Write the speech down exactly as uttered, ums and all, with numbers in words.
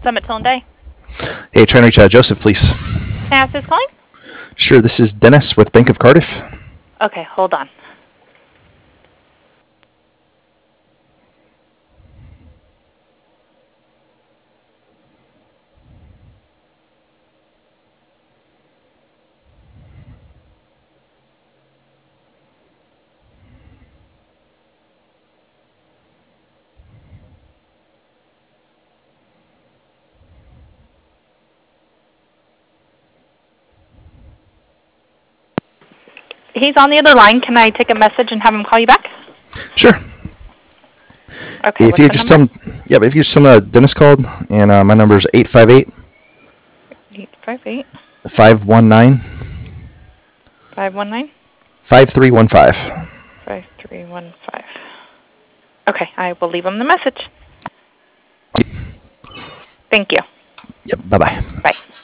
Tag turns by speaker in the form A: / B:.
A: Summit Tone Day.
B: Hey, trying to reach uh, Joseph, please.
A: Can I ask who's calling?
B: Sure, this is Dennis with Bank of Cardiff.
A: Okay, hold on. He's on the other line. Can I take a message and have him call you back?
B: Sure.
A: Okay.
B: If you just tell him, yeah, but if you just tell him uh, Dennis called, and uh, my number is eight five eight.
A: eight five eight.
B: five one nine.
A: five one nine.
B: five three one five.
A: five three one five. Okay, I will leave him the message. Thank you.
B: Yep, bye-bye.
A: Bye.